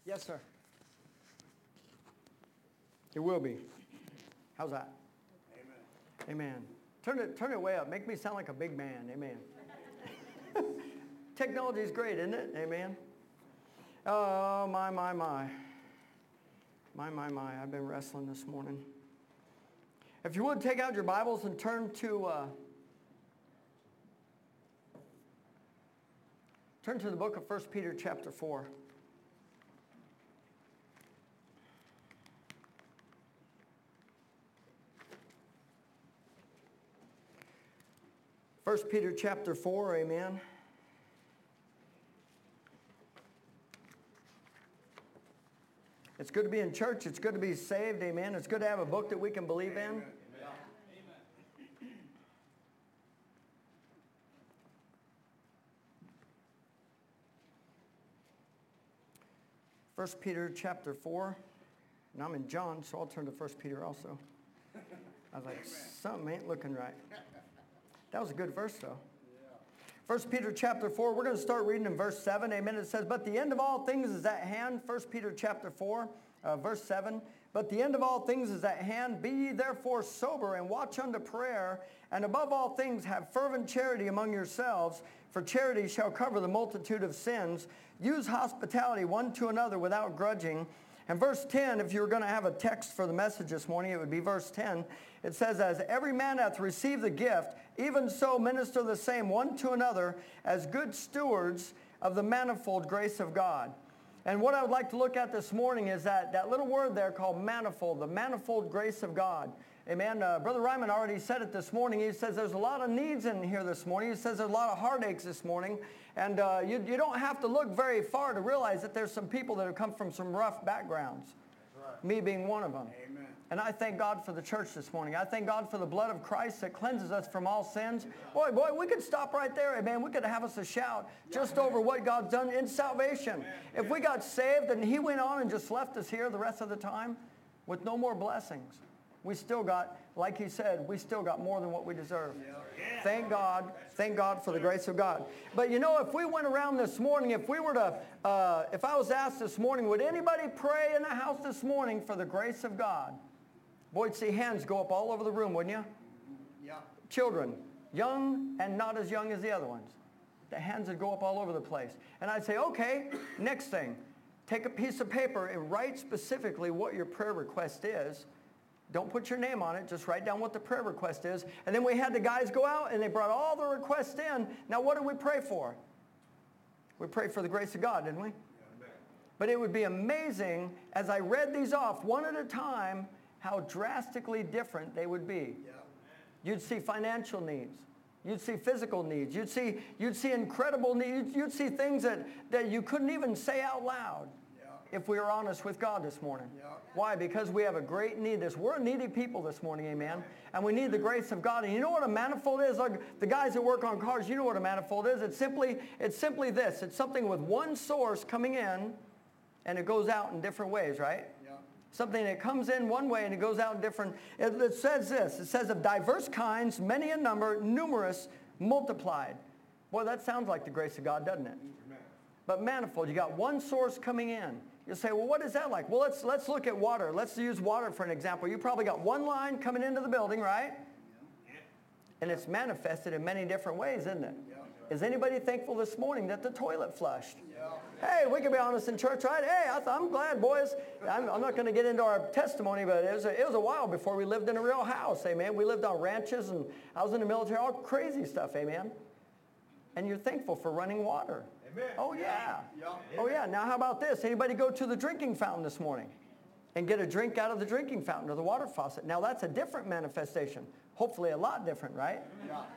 Yes, sir. It will be. How's that? Amen. Amen. Turn it way up. Make me sound like a big man. Amen. Technology is great, isn't it? Amen. Oh, my. I've been wrestling this morning. If you would, take out your Bibles and turn to the book of 1 Peter chapter 4. First Peter chapter 4, amen. It's good to be in church. It's good to be saved, amen. It's good to have a book that we can believe in. Amen. Amen. 1 Peter chapter 4. And I'm in John, so I'll turn to 1 Peter also. I was like, something ain't looking right. That was a good verse, though. 1 Peter chapter 4, we're going to start reading in verse 7. Amen. It says, but the end of all things is at hand. 1 Peter chapter 4, verse 7. But the end of all things is at hand. Be ye therefore sober and watch unto prayer. And above all things have fervent charity among yourselves. For charity shall cover the multitude of sins. Use hospitality one to another without grudging. And verse 10, if you were going to have a text for the message this morning, it would be verse 10. It says, as every man hath received the gift, even so minister the same one to another as good stewards of the manifold grace of God. And what I would like to look at this morning is that little word there called manifold, the manifold grace of God. Amen. Brother Ryman already said it this morning. He says there's a lot of needs in here this morning. He says there's a lot of heartaches this morning. And you don't have to look very far to realize that there's some people that have come from some rough backgrounds. Right. Me being one of them. Amen. And I thank God for the church this morning. I thank God for the blood of Christ that cleanses us from all sins. Boy, we could stop right there. Amen. We could have us a shout just over what God's done in salvation. If we got saved and He went on and just left us here the rest of the time with no more blessings, we still got, like He said, we still got more than what we deserve. Thank God for the grace of God. But you know, if we went around this morning, if I was asked this morning, would anybody pray in the house this morning for the grace of God? Boy, you'd see hands go up all over the room, wouldn't you? Yeah. Children, young and not as young as the other ones. The hands would go up all over the place. And I'd say, okay, next thing, take a piece of paper and write specifically what your prayer request is. Don't put your name on it. Just write down what the prayer request is. And then we had the guys go out and they brought all the requests in. Now what did we pray for? We prayed for the grace of God, didn't we? But it would be amazing as I read these off one at a time how drastically different they would be. Yeah. You'd see financial needs. You'd see physical needs. You'd see incredible needs. You'd see things that you couldn't even say out loud. If we are honest with God this morning. Yeah. Why? Because we have a great need. We're a needy people this morning, amen? And we need the grace of God. And you know what a manifold is? Like the guys that work on cars, you know what a manifold is. It's simply this. It's something with one source coming in and it goes out in different ways, right? Yeah. Something that comes in one way and it goes out in different. It says this. It says of diverse kinds, many in number, numerous, multiplied. Boy, that sounds like the grace of God, doesn't it? Amen. But manifold, you got one source coming in. You say, well, what is that like? Well, let's look at water. Let's use water for an example. You probably got one line coming into the building, right? Yeah. And it's manifested in many different ways, isn't it? Yeah. Is anybody thankful this morning that the toilet flushed? Yeah. Hey, we can be honest in church, right? Hey, I'm glad, boys. I'm not going to get into our testimony, but it was a while before we lived in a real house, amen. We lived on ranches and I was in the military, all crazy stuff, amen. And you're thankful for running water. Amen. Oh, yeah. Yeah. Oh, yeah. Now, how about this? Anybody go to the drinking fountain this morning and get a drink out of the drinking fountain or the water faucet? Now, that's a different manifestation. Hopefully a lot different, right? Yeah.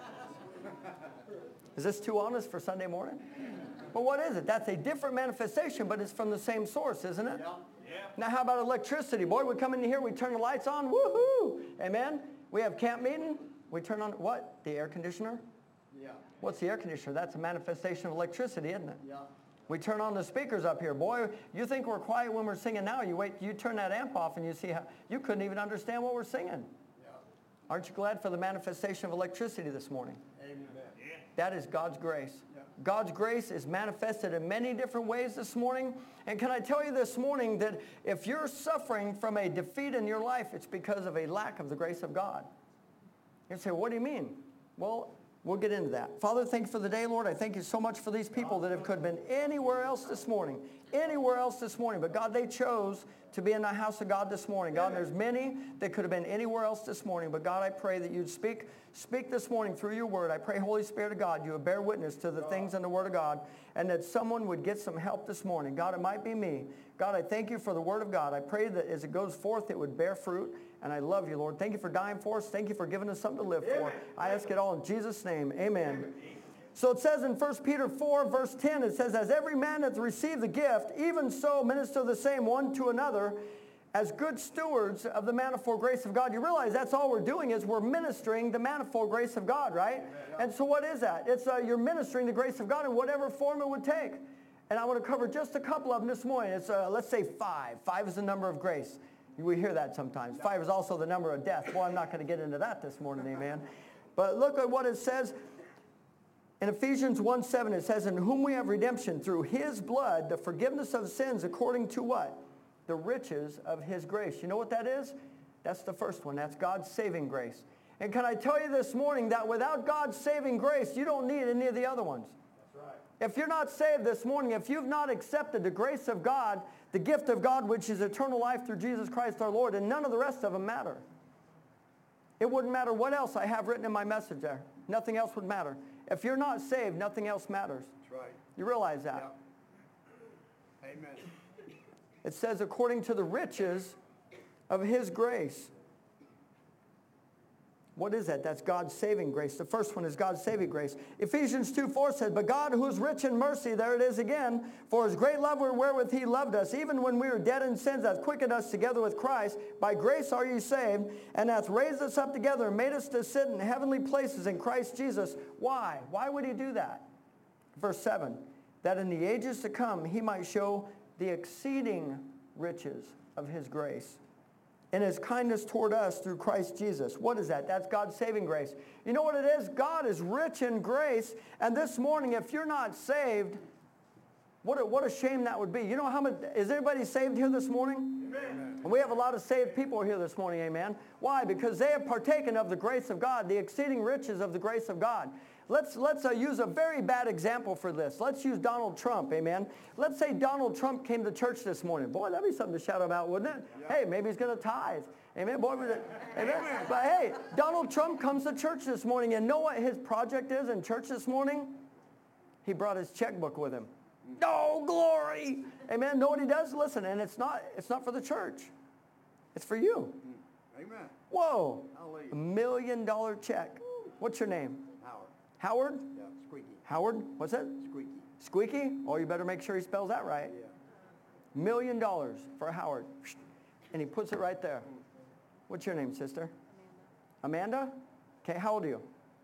Is this too honest for Sunday morning? But what is it? That's a different manifestation, but it's from the same source, isn't it? Yeah. Yeah. Now, how about electricity? Boy, we come in here, we turn the lights on. Woohoo! Amen? We have camp meeting. We turn on what? The air conditioner? Yeah. What's the air conditioner? That's a manifestation of electricity, isn't it? Yeah. We turn on the speakers up here. Boy, you think we're quiet when we're singing now. You turn that amp off and you see how you couldn't even understand what we're singing. Yeah. Aren't you glad for the manifestation of electricity this morning? Amen. Yeah. That is God's grace. Yeah. God's grace is manifested in many different ways this morning. And can I tell you this morning that if you're suffering from a defeat in your life, it's because of a lack of the grace of God. You say, what do you mean? Well, we'll get into that. Father, thank you for the day, Lord. I thank you so much for these people that could have been anywhere else this morning. Anywhere else this morning. But God, they chose to be in the house of God this morning. God, there's many that could have been anywhere else this morning. But God, I pray that you'd speak this morning through your word. I pray, Holy Spirit of God, you would bear witness to the things in the word of God, and that someone would get some help this morning. God, it might be me. God, I thank you for the word of God. I pray that as it goes forth, it would bear fruit. And I love you, Lord. Thank you for dying for us. Thank you for giving us something to live for. I ask it all in Jesus' name. Amen. So it says in 1 Peter 4, verse 10, it says, as every man hath received the gift, even so minister the same one to another as good stewards of the manifold grace of God. You realize that's all we're doing is we're ministering the manifold grace of God, right? And so what is that? It's you're ministering the grace of God in whatever form it would take. And I want to cover just a couple of them this morning. It's, let's say 5. 5 is the number of grace. We hear that sometimes. 5 is also the number of death. Well, I'm not going to get into that this morning, amen. But look at what it says. In Ephesians 1:7, it says, in whom we have redemption through his blood, the forgiveness of sins according to what? The riches of his grace. You know what that is? That's the first one. That's God's saving grace. And can I tell you this morning that without God's saving grace, you don't need any of the other ones. That's right. If you're not saved this morning, if you've not accepted the grace of God, the gift of God, which is eternal life through Jesus Christ our Lord, and none of the rest of them matter. It wouldn't matter what else I have written in my message there. Nothing else would matter. If you're not saved, nothing else matters. That's right. You realize that? Yeah. Amen. It says, according to the riches of his grace. What is that? That's God's saving grace. The first one is God's saving grace. Ephesians 2:4 says, but God who is rich in mercy, there it is again, for his great love wherewith he loved us, even when we were dead in sins, hath quickened us together with Christ. By grace are ye saved, and hath raised us up together and made us to sit in heavenly places in Christ Jesus. Why? Why would he do that? Verse 7, that in the ages to come he might show the exceeding riches of his grace and his kindness toward us through Christ Jesus. What is that? That's God's saving grace. You know what it is? God is rich in grace. And this morning, if you're not saved, what a shame that would be. You know how much, is anybody saved here this morning? Amen. And we have a lot of saved people here this morning, amen. Why? Because they have partaken of the grace of God, the exceeding riches of the grace of God. Let's use a very bad example for this. Let's use Donald Trump, amen. Let's say Donald Trump came to church this morning. Boy, that'd be something to shout about, wouldn't it? Yeah. Hey, maybe he's going to tithe. Amen. Boy, amen. But hey, Donald Trump comes to church this morning, and know what his project is in church this morning? He brought his checkbook with him. Oh, glory. Amen. Know what he does? Listen, and it's not for the church. It's for you. Amen. Whoa. Hallelujah. $1 million check. What's your name? Howard. Howard? Yeah, squeaky. Howard? What's that? Squeaky. Squeaky? Oh, you better make sure he spells that right. Yeah. $1 million for Howard. And he puts it right there. What's your name, sister? Amanda. Amanda? Okay, how old are you?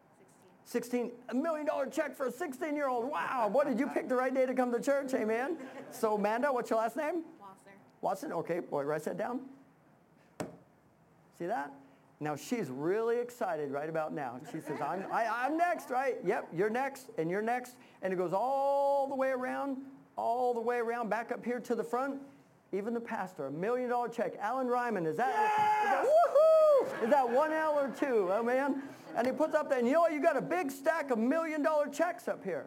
16. $1 million check for a 16-year-old. Wow. Boy, did you pick the right day to come to church? Amen. So, Amanda, what's your last name? Wasser. Watson? Okay, boy, write that down. See that? Now, she's really excited right about now. She says, I'm next, right? Yep, you're next, and you're next. And it goes all the way around, back up here to the front. Even the pastor, $1 million check. Alan Ryman, is that woohoo? Is that one L or two? Oh, man. And he puts up there, and you know what? You got a big stack of $1 million checks up here.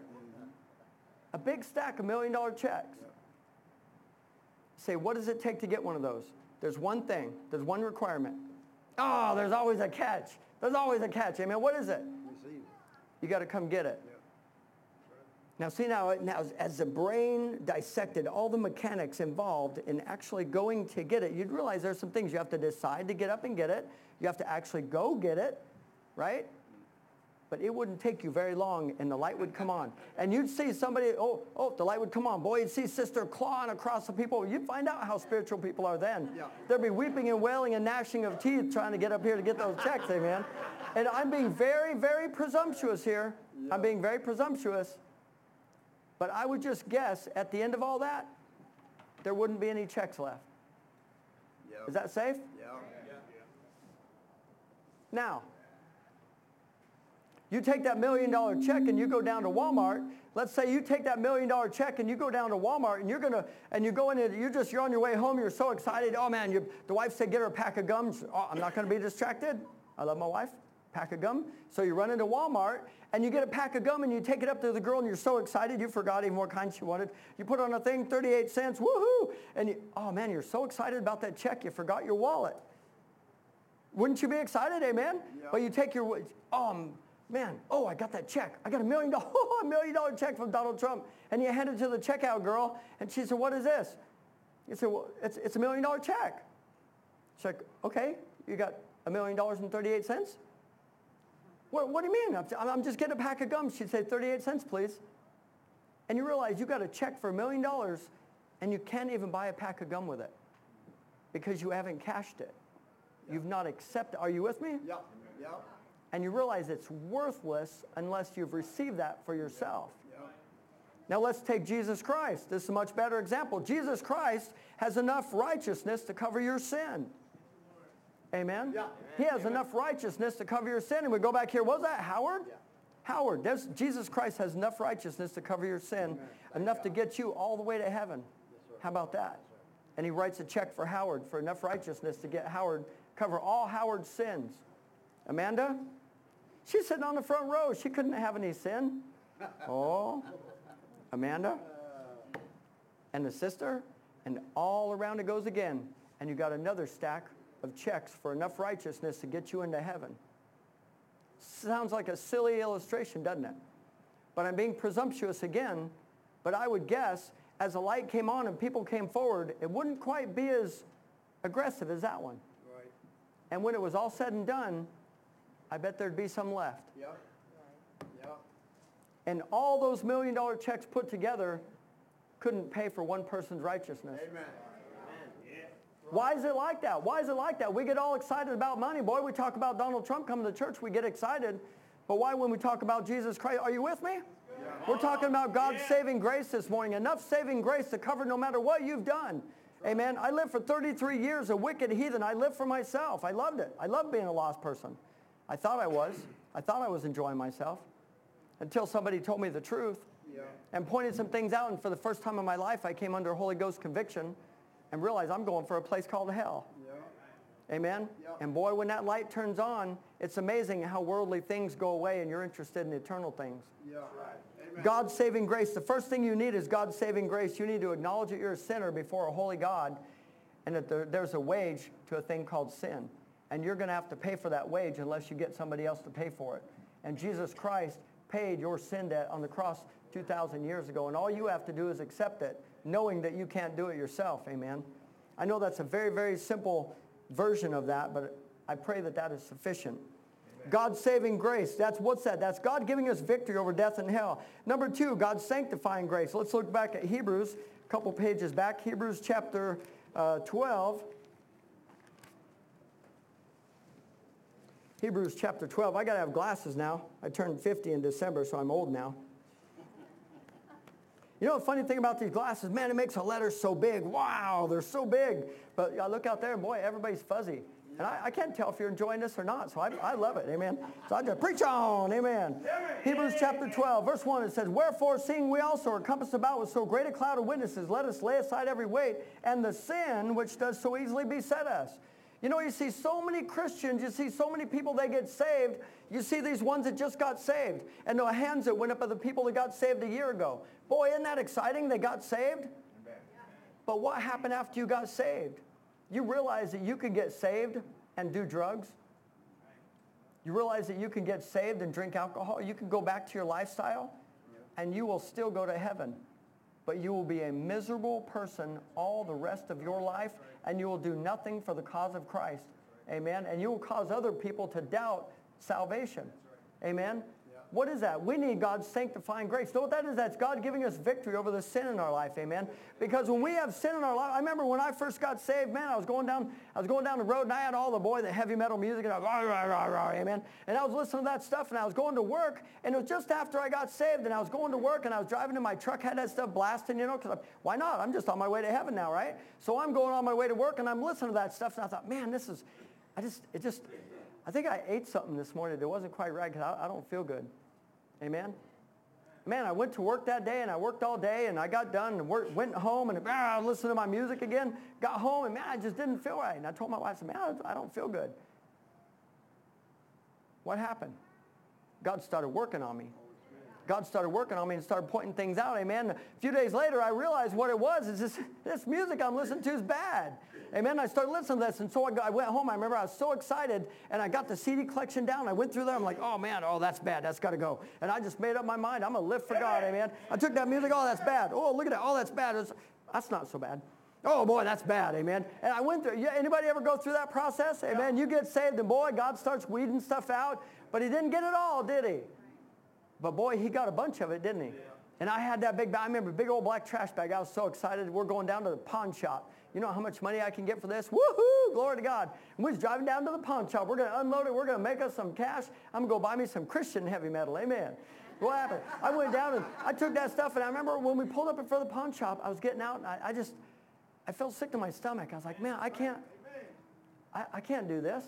A big stack of $1 million checks. Say, what does it take to get one of those? There's one thing. There's one requirement. Oh, there's always a catch. There's always a catch. Amen. What is it? Receive it. You got to come get it. Yeah. Now, see now, as the brain dissected all the mechanics involved in actually going to get it, you'd realize there's some things you have to decide to get up and get it. You have to actually go get it, right? But it wouldn't take you very long, and the light would come on. And you'd see somebody, the light would come on. Boy, you'd see Sister clawing across the people. You'd find out how spiritual people are then. Yeah. There'd be weeping and wailing and gnashing of teeth trying to get up here to get those checks, amen? And I'm being very, very presumptuous here. Yeah. I'm being very presumptuous. But I would just guess, at the end of all that, there wouldn't be any checks left. Yeah. Is that safe? Yeah. Now, You take that $1 million check and you go down to Walmart. Let's say you take that $1 million check and you go down to Walmart and you go in and you're on your way home. You're so excited. Oh man, the wife said get her a pack of gum. Oh, I'm not going to be distracted. I love my wife. Pack of gum. So you run into Walmart and you get a pack of gum and you take it up to the girl and you're so excited. You forgot even what kind she wanted. You put on a thing, 38 cents. Woohoo! And oh man, you're so excited about that check. You forgot your wallet. Wouldn't you be excited? Amen. Yeah. But you take your man, I got that check. I got $1 million check from Donald Trump. And you hand it to the checkout girl, and she said, what is this? You said, well, it's a $1 million check. She's like, okay, you got $1,000,038? What do you mean? I'm just getting a pack of gum. She'd say, 38 cents, please. And you realize you got a check for $1 million, and you can't even buy a pack of gum with it because you haven't cashed it. Yep. You've not accepted. Are you with me? Yep. Yep. And you realize it's worthless unless you've received that for yourself. Now let's take Jesus Christ. This is a much better example. Jesus Christ has enough righteousness to cover your sin. Amen? Yeah. He has enough righteousness to cover your sin. And we go back here. What was that, Howard? Yeah. Howard, Jesus Christ has enough righteousness to cover your sin, enough to get you all the way to heaven. How about that? And he writes a check for Howard for enough righteousness to get Howard, cover all Howard's sins. Amanda? She's sitting on the front row. She couldn't have any sin. Oh, Amanda and the sister, and all around it goes again. And you got another stack of checks for enough righteousness to get you into heaven. Sounds like a silly illustration, doesn't it? But I'm being presumptuous again. But I would guess as the light came on and people came forward, it wouldn't quite be as aggressive as that one. Right. And when it was all said and done, I bet there'd be some left. Yep. Yep. And all those $1 million checks put together couldn't pay for one person's righteousness. Amen. Why is it like that? Why is it like that? We get all excited about money. Boy, we talk about Donald Trump coming to church, we get excited. But why when we talk about Jesus Christ? Are you with me? Yeah. We're talking about God's saving grace this morning. Enough saving grace to cover no matter what you've done. Amen. I lived for 33 years a wicked heathen. I lived for myself. I loved it. I loved being a lost person. I thought I was. I thought I was enjoying myself until somebody told me the truth and pointed some things out. And for the first time in my life, I came under Holy Ghost conviction and realized I'm going for a place called hell. Amen? And boy, when that light turns on, it's amazing how worldly things go away and you're interested in eternal things. God's saving grace. The first thing you need is God's saving grace. You need to acknowledge that you're a sinner before a holy God and that there's a wage to a thing called sin. And you're going to have to pay for that wage unless you get somebody else to pay for it. And Jesus Christ paid your sin debt on the cross 2,000 years ago. And all you have to do is accept it, knowing that you can't do it yourself. Amen. I know that's a very, very simple version of that, but I pray that that is sufficient. Amen. God's saving grace. What's that? That's God giving us victory over death and hell. Number 2, God's sanctifying grace. Let's look back at Hebrews, a couple pages back. Hebrews chapter 12. Hebrews chapter 12. I got to have glasses now. I turned 50 in December, so I'm old now. You know the funny thing about these glasses? Man, it makes the letters so big. Wow, they're so big. But I look out there, and boy, everybody's fuzzy. And I can't tell if you're enjoying this or not, so I love it. Amen. So I just preach on. Amen. Hebrews chapter 12, verse 1, it says, wherefore, seeing we also are compassed about with so great a cloud of witnesses, let us lay aside every weight and the sin which does so easily beset us. You know, you see so many Christians, you see so many people, they get saved. You see these ones that just got saved. And the hands that went up of the people that got saved a year ago. Boy, isn't that exciting? They got saved. But what happened after you got saved? You realize that you can get saved and do drugs. You realize that you can get saved and drink alcohol. You can go back to your lifestyle and you will still go to heaven. But you will be a miserable person all the rest of your life, and you will do nothing for the cause of Christ. Amen. And you will cause other people to doubt salvation. Amen. What is that? We need God's sanctifying grace. You know what that is? That's God giving us victory over the sin in our life. Amen. Because when we have sin in our life, I remember when I first got saved, man, I was going down the road and I had all the heavy metal music and I was rah, rah, rah, rah, amen. And I was listening to that stuff and I was going to work, and it was just after I got saved and I was going to work and I was driving in my truck, had that stuff blasting, you know, because why not? I'm just on my way to heaven now, right? So I'm going on my way to work and I'm listening to that stuff and I thought, man, I I think I ate something this morning that wasn't quite right because I don't feel good. Amen? Man, I went to work that day, and I worked all day, and I got done and went home, and listened to my music again. Got home, and man, I just didn't feel right. And I told my wife, I said, man, I don't feel good. What happened? God started working on me. God started working on me and started pointing things out, amen. A few days later, I realized what it was. Is this music I'm listening to is bad. Amen. I started listening to this, and so I went home. I remember I was so excited, and I got the CD collection down. I went through there. I'm like, oh, man, that's bad. That's got to go. And I just made up my mind. I'm going to live for God, amen. I took that music. Oh, that's bad. Oh, look at that. Oh, that's bad. That's not so bad. Oh, boy, that's bad, amen. And I went through. Anybody ever go through that process? Amen. You get saved, and boy, God starts weeding stuff out. But he didn't get it all, did he? But boy, he got a bunch of it, didn't he? Yeah. And I had that I remember big old black trash bag. I was so excited. We're going down to the pawn shop. You know how much money I can get for this? Woohoo! Glory to God. And we was driving down to the pawn shop. We're going to unload it. We're going to make us some cash. I'm going to go buy me some Christian heavy metal. Amen. What happened? I went down and I took that stuff, and I remember when we pulled up in front of the pawn shop, I was getting out, and I felt sick to my stomach. I was like, man, I can't do this.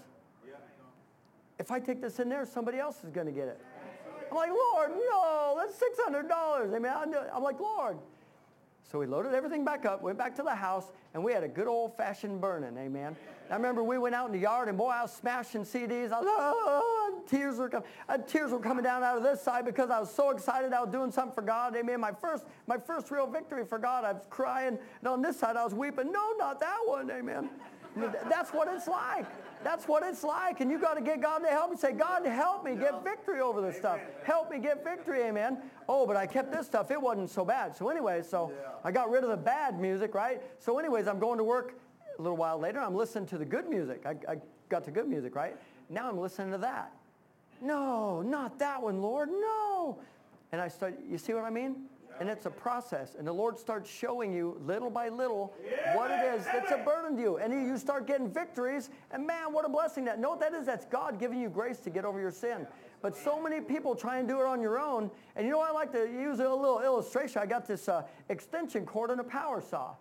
If I take this in there, somebody else is going to get it. I'm like, Lord, no, that's $600. Amen. I'm like, Lord. So we loaded everything back up, went back to the house, and we had a good old-fashioned burning. Amen. I remember we went out in the yard, and boy, I was smashing CDs. Tears were coming down out of this side because I was so excited I was doing something for God. Amen. My first real victory for God, I was crying. And on this side, I was weeping. No, not that one. Amen. That's what it's like. That's what it's like. And you got to get God to help me. Say, God, help me get victory over this stuff. Help me get victory, amen. Oh, but I kept this stuff. It wasn't so bad. So anyway, I got rid of the bad music, right? So anyways, I'm going to work a little while later. I'm listening to the good music. I got the good music, right? Now I'm listening to that. No, not that one, Lord. No. And you see what I mean? And it's a process. And the Lord starts showing you little by little what it is that's a burden to you. And you start getting victories. And man, what a blessing that. Know what that is? That's God giving you grace to get over your sin. But so many people try and do it on your own. And you know, I like to use a little illustration. I got this extension cord and a power saw.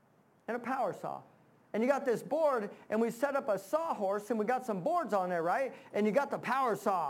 And you got this board, and we set up a sawhorse, and we got some boards on there, right? And you got the power saw.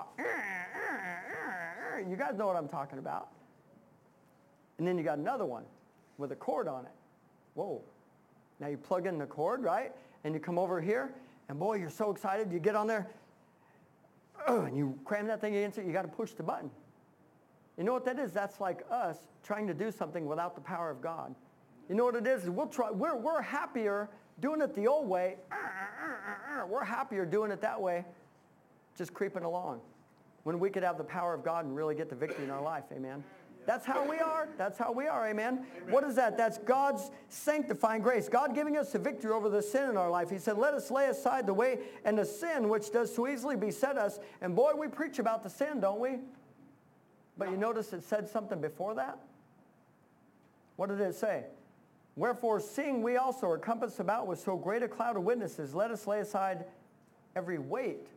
You guys know what I'm talking about. And then you got another one with a cord on it. Whoa. Now you plug in the cord, right? And you come over here, and boy, you're so excited. You get on there, and you cram that thing against it. You got to push the button. You know what that is? That's like us trying to do something without the power of God. You know what it is? We're happier doing it the old way. We're happier doing it that way, just creeping along, when we could have the power of God and really get the victory in our life. Amen. That's how we are. That's how we are. Amen. What is that? That's God's sanctifying grace. God giving us the victory over the sin in our life. He said, let us lay aside the way and the sin which does so easily beset us. And boy, we preach about the sin, don't we? But you notice it said something before that? What did it say? Wherefore, seeing we also are compassed about with so great a cloud of witnesses, let us lay aside every weight.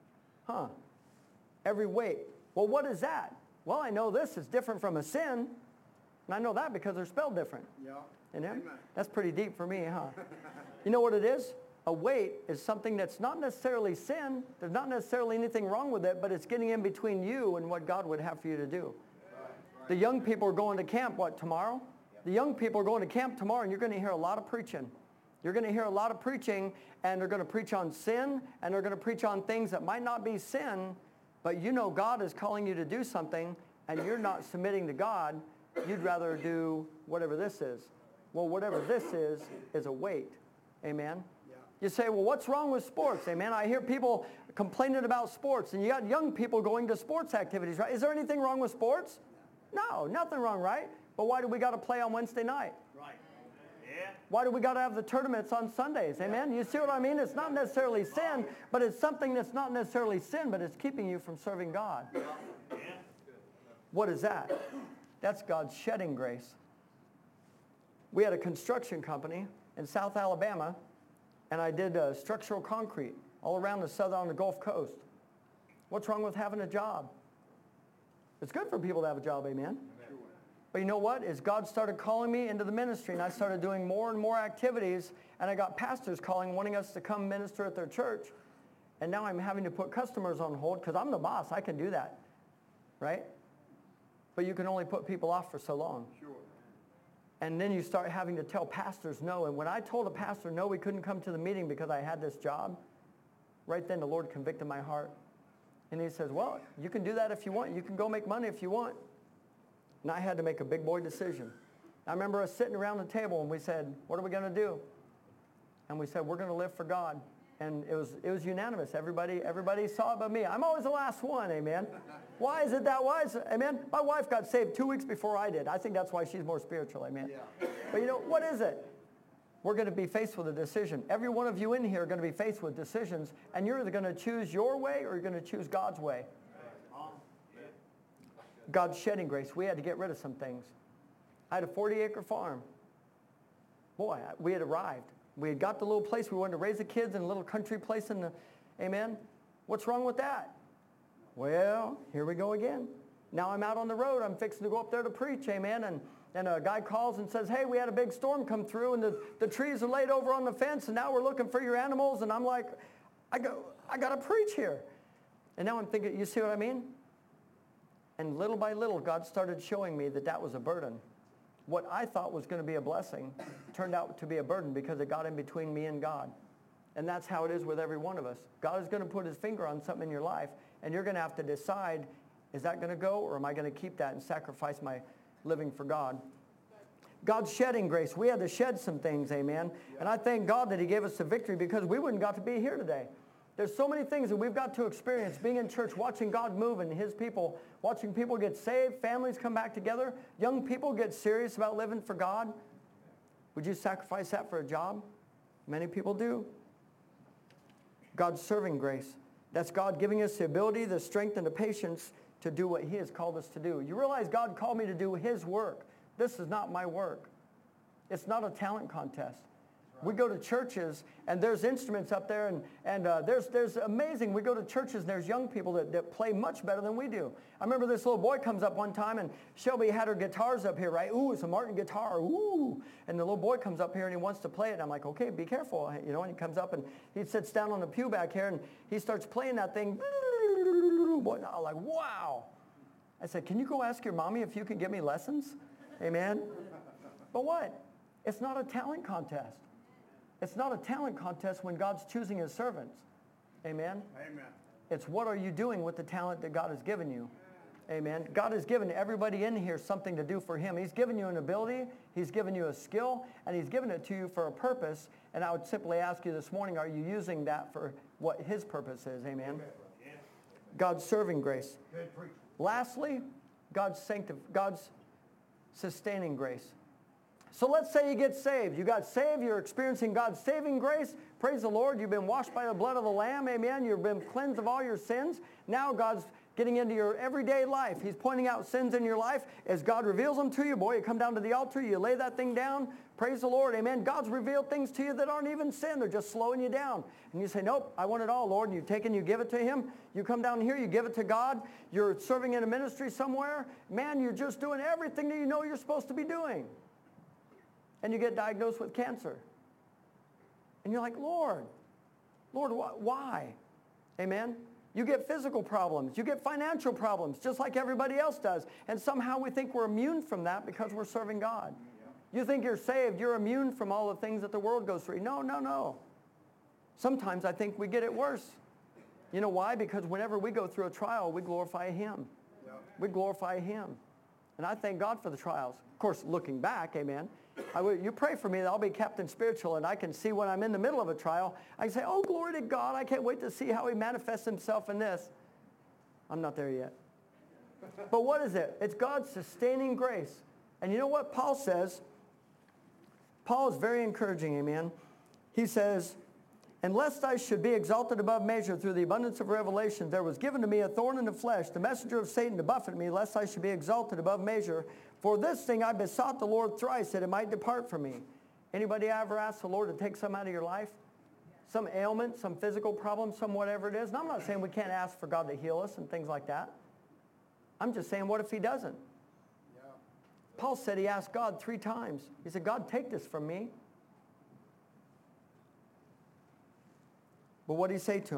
Every weight. Well, what is that? Well, I know this is different from a sin, and I know that because they're spelled different. Yeah. Amen? That's pretty deep for me, huh? You know what it is? A weight is something that's not necessarily sin. There's not necessarily anything wrong with it, but it's getting in between you and what God would have for you to do. The young people are going to camp, tomorrow? The young people are going to camp tomorrow, and you're going to hear a lot of preaching. You're going to hear a lot of preaching, and they're going to preach on sin, and they're going to preach on things that might not be sin, but you know God is calling you to do something, and you're not submitting to God. You'd rather do whatever this is. Well, whatever this is a weight. Amen? Yeah. You say, well, what's wrong with sports? Amen? I hear people complaining about sports, and you got young people going to sports activities, right? Is there anything wrong with sports? No, nothing wrong, right? But why do we got to play on Wednesday night? Right. Yeah. Why do we got to have the tournaments on Sundays? Amen? You see what I mean? It's not necessarily sin, but it's something that's not necessarily sin, but it's keeping you from serving God. Yeah. What is that? That's God's shedding grace. We had a construction company in South Alabama, and I did structural concrete all around on the Gulf Coast. What's wrong with having a job? It's good for people to have a job, amen? But you know what? As God started calling me into the ministry, and I started doing more and more activities, and I got pastors calling, wanting us to come minister at their church. And now I'm having to put customers on hold because I'm the boss. I can do that, right? But you can only put people off for so long. Sure. And then you start having to tell pastors no. And when I told a pastor no, we couldn't come to the meeting because I had this job, right then the Lord convicted my heart. And he says, well, you can do that if you want. You can go make money if you want. And I had to make a big boy decision. I remember us sitting around the table and we said, what are we going to do? And we said, we're going to live for God. And it was unanimous. Everybody saw it but me. I'm always the last one, amen. Why is it that wise? Amen. My wife got saved 2 weeks before I did. I think that's why she's more spiritual, amen. Yeah. But you know, what is it? We're going to be faced with a decision. Every one of you in here are going to be faced with decisions, and you're either going to choose your way or you're going to choose God's way. God's shedding grace. We had to get rid of some things. I had a 40-acre farm. Boy, we had arrived. We had got the little place. We wanted to raise the kids in a little country place in the, amen. What's wrong with that? Well, here we go again. Now I'm out on the road. I'm fixing to go up there to preach, amen. And a guy calls and says, hey, we had a big storm come through and the trees are laid over on the fence and now we're looking for your animals. And I'm like, I got to preach here. And now I'm thinking, you see what I mean? And little by little, God started showing me that was a burden. What I thought was going to be a blessing turned out to be a burden because it got in between me and God. And that's how it is with every one of us. God is going to put his finger on something in your life, and you're going to have to decide, is that going to go, or am I going to keep that and sacrifice my living for God? God's shedding grace. We had to shed some things, amen. And I thank God that he gave us the victory because we wouldn't got to be here today. There's so many things that we've got to experience being in church, watching God move and his people, watching people get saved, families come back together, young people get serious about living for God. Would you sacrifice that for a job? Many people do. God's serving grace. That's God giving us the ability, the strength, and the patience to do what he has called us to do. You realize God called me to do his work. This is not my work. It's not a talent contest. We go to churches, and there's instruments up there, and there's amazing. We go to churches, and there's young people that play much better than we do. I remember this little boy comes up one time, and Shelby had her guitars up here, right? Ooh, it's a Martin guitar, ooh. And the little boy comes up here, and he wants to play it, and I'm like, okay, be careful, you know, and he comes up, and he sits down on the pew back here, and he starts playing that thing. Boy, I'm like, wow. I said, can you go ask your mommy if you can give me lessons? Amen? But what? It's not a talent contest. It's not a talent contest when God's choosing his servants. Amen? Amen. It's what are you doing with the talent that God has given you? Amen. God has given everybody in here something to do for him. He's given you an ability. He's given you a skill. And he's given it to you for a purpose. And I would simply ask you this morning, are you using that for what his purpose is? Amen. God's serving grace. Lastly, God's sustaining grace. So let's say you get saved. You got saved. You're experiencing God's saving grace. Praise the Lord. You've been washed by the blood of the Lamb. Amen. You've been cleansed of all your sins. Now God's getting into your everyday life. He's pointing out sins in your life. As God reveals them to you, boy, you come down to the altar. You lay that thing down. Praise the Lord. Amen. God's revealed things to you that aren't even sin. They're just slowing you down. And you say, nope, I want it all, Lord. And you take and you give it to him. You come down here. You give it to God. You're serving in a ministry somewhere. Man, you're just doing everything that you know you're supposed to be doing. And you get diagnosed with cancer. And you're like, Lord, why? Amen? You get physical problems. You get financial problems, just like everybody else does. And somehow we think we're immune from that because we're serving God. You think you're saved. You're immune from all the things that the world goes through. No, no, no. Sometimes I think we get it worse. You know why? Because whenever we go through a trial, we glorify him. We glorify him. And I thank God for the trials. Of course, looking back, amen, you pray for me that I'll be kept in spiritual and I can see when I'm in the middle of a trial, I can say, oh, glory to God. I can't wait to see how he manifests himself in this. I'm not there yet. But what is it? It's God's sustaining grace. And you know what Paul says? Paul is very encouraging, amen. He says, and lest I should be exalted above measure through the abundance of revelation, there was given to me a thorn in the flesh, the messenger of Satan to buffet me, lest I should be exalted above measure. For this thing I besought the Lord thrice, that it might depart from me. Anybody ever ask the Lord to take some out of your life? Some ailment, some physical problem, some whatever it is? And I'm not saying we can't ask for God to heal us and things like that. I'm just saying, what if he doesn't? Yeah. Paul said he asked God 3 times. He said, God, take this from me. But what did he say to him?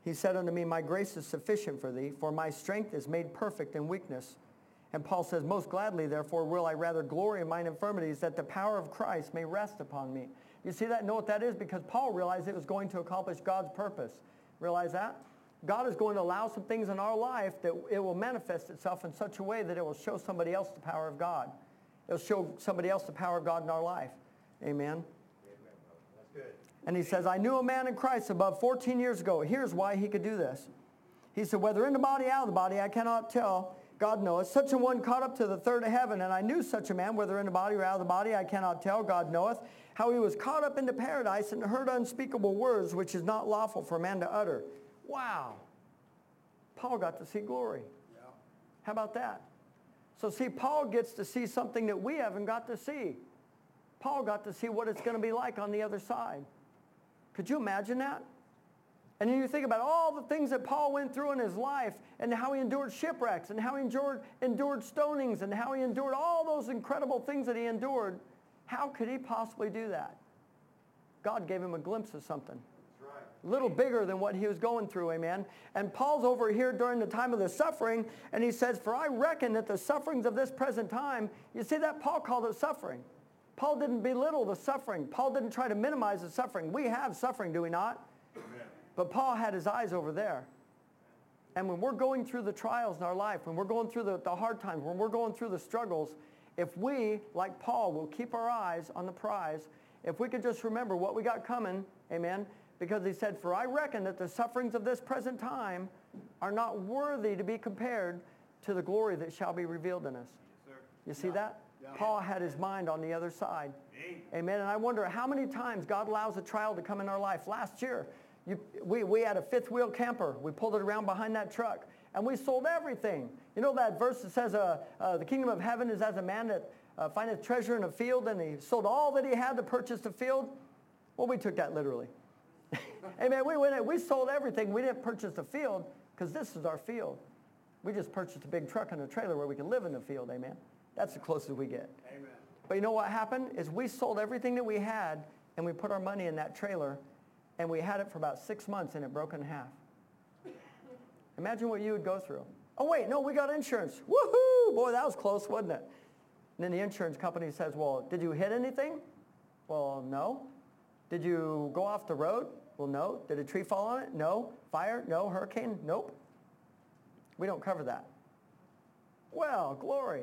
He said unto me, my grace is sufficient for thee, for my strength is made perfect in weakness. And Paul says, most gladly, therefore, will I rather glory in mine infirmities, that the power of Christ may rest upon me. You see that? Know what that is? Because Paul realized it was going to accomplish God's purpose. Realize that? God is going to allow some things in our life that it will manifest itself in such a way that it will show somebody else the power of God. It will show somebody else the power of God in our life. Amen? That's good. And he says, I knew a man in Christ above 14 years ago. Here's why he could do this. He said, whether in the body, out of the body, I cannot tell. God knoweth. Such a one caught up to the third of heaven. And I knew such a man, whether in the body or out of the body, I cannot tell. God knoweth. How he was caught up into paradise and heard unspeakable words, which is not lawful for man to utter. Wow. Paul got to see glory. Yeah. How about that? So see, Paul gets to see something that we haven't got to see. Paul got to see what it's going to be like on the other side. Could you imagine that? And then you think about all the things that Paul went through in his life and how he endured shipwrecks and how he endured stonings and how he endured all those incredible things that he endured. How could he possibly do that? God gave him a glimpse of something. That's right. A little bigger than what he was going through, amen? And Paul's over here during the time of the suffering, and he says, for I reckon that the sufferings of this present time, you see that? Paul called it suffering. Paul didn't belittle the suffering. Paul didn't try to minimize the suffering. We have suffering, do we not? Amen. But Paul had his eyes over there. And when we're going through the trials in our life, when we're going through the hard times, when we're going through the struggles, if we, like Paul, will keep our eyes on the prize, if we could just remember what we got coming, amen, because he said, for I reckon that the sufferings of this present time are not worthy to be compared to the glory that shall be revealed in us. Yes, sir. You see Yeah. that? Yeah. Paul had his mind on the other side. Amen. Amen. And I wonder how many times God allows a trial to come in our life. Last year, we had a fifth wheel camper. We pulled it around behind that truck. And we sold everything. You know that verse that says the kingdom of heaven is as a man that findeth treasure in a field, and he sold all that he had to purchase the field? Well, we took that literally. Amen. We sold everything. We didn't purchase the field because this is our field. We just purchased a big truck and a trailer where we can live in the field. Amen. That's the closest we get. Amen. But you know what happened? Is we sold everything that we had, and we put our money in that trailer, and we had it for about 6 months, and it broke in half. Imagine what you would go through. Oh, wait, no, we got insurance. Woohoo! Boy, that was close, wasn't it? And then the insurance company says, well, did you hit anything? Well, no. Did you go off the road? Well, no. Did a tree fall on it? No. Fire? No. Hurricane? Nope. We don't cover that. Well, glory.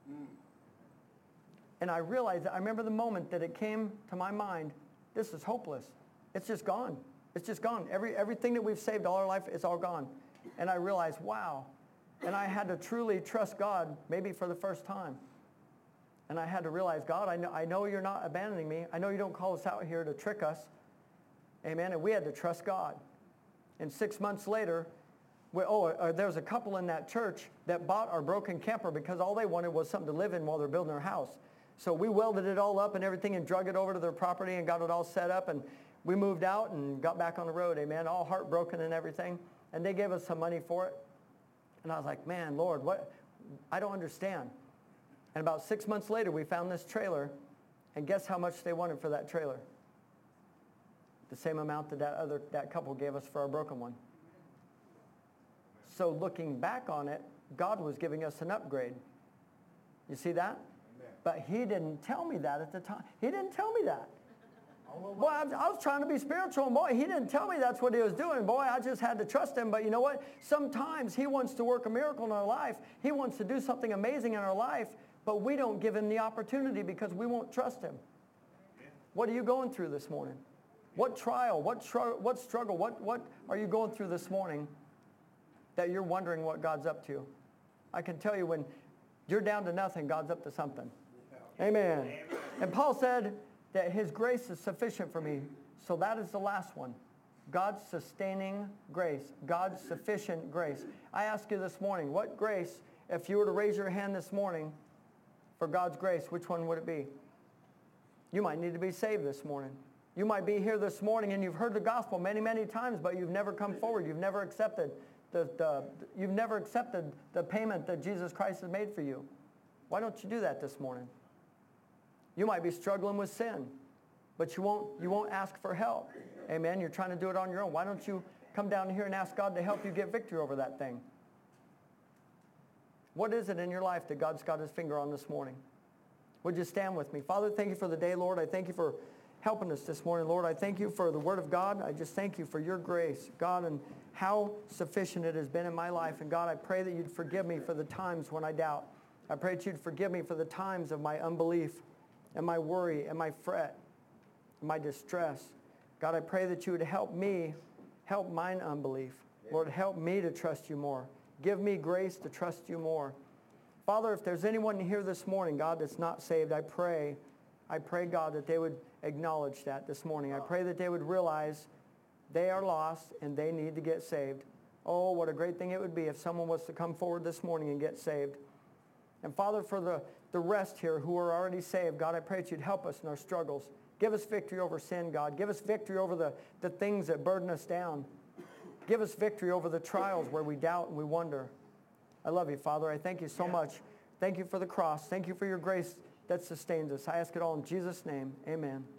And I realized, I remember the moment that it came to my mind, this is hopeless. It's just gone. It's just gone. Everything that we've saved all our life, it's all gone. And I realized, wow. And I had to truly trust God, maybe for the first time. And I had to realize, God, I know you're not abandoning me. I know you don't call us out here to trick us. Amen. And we had to trust God. And 6 months later, there was a couple in that church that bought our broken camper because all they wanted was something to live in while they're building their house. So we welded it all up and everything and drug it over to their property and got it all set up. And we moved out and got back on the road, amen, all heartbroken and everything. And they gave us some money for it. And I was like, man, Lord, what? I don't understand. And about 6 months later, we found this trailer. And guess how much they wanted for that trailer? The same amount that couple gave us for our broken one. So looking back on it, God was giving us an upgrade. You see that? Amen. But he didn't tell me that at the time. He didn't tell me that. Boy, I was trying to be spiritual, and boy, he didn't tell me that's what he was doing. Boy, I just had to trust him. But you know what? Sometimes he wants to work a miracle in our life. He wants to do something amazing in our life, but we don't give him the opportunity because we won't trust him. What are you going through this morning? What trial, what struggle, what are you going through this morning that you're wondering what God's up to? I can tell you when you're down to nothing, God's up to something. Amen. Amen. And Paul said that his grace is sufficient for me. So that is the last one. God's sustaining grace. God's sufficient grace. I ask you this morning, what grace, if you were to raise your hand this morning for God's grace, which one would it be? You might need to be saved this morning. You might be here this morning and you've heard the gospel many, many times, but you've never come forward. You've never accepted the payment that Jesus Christ has made for you. Why don't you do that this morning? You might be struggling with sin, but you won't ask for help. Amen. You're trying to do it on your own. Why don't you come down here and ask God to help you get victory over that thing? What is it in your life that God's got his finger on this morning? Would you stand with me? Father, thank you for the day, Lord. I thank you for helping us this morning, Lord. I thank you for the Word of God. I just thank you for your grace, God, and how sufficient it has been in my life. And God, I pray that you'd forgive me for the times when I doubt. I pray that you'd forgive me for the times of my unbelief and my worry and my fret and my distress. God, I pray that you would help me, help mine unbelief. Lord, help me to trust you more. Give me grace to trust you more. Father, if there's anyone here this morning, God, that's not saved, I pray, God, that they would acknowledge that this morning. I pray that they would realize they are lost and they need to get saved. Oh, what a great thing it would be if someone was to come forward this morning and get saved. And Father, for the rest here who are already saved, God, I pray that you'd help us in our struggles. Give us victory over sin, God. Give us victory over the things that burden us down. Give us victory over the trials where we doubt and we wonder. I love you, Father. I thank you so much. Thank you for the cross. Thank you for your grace that sustains us. I ask it all in Jesus' name. Amen.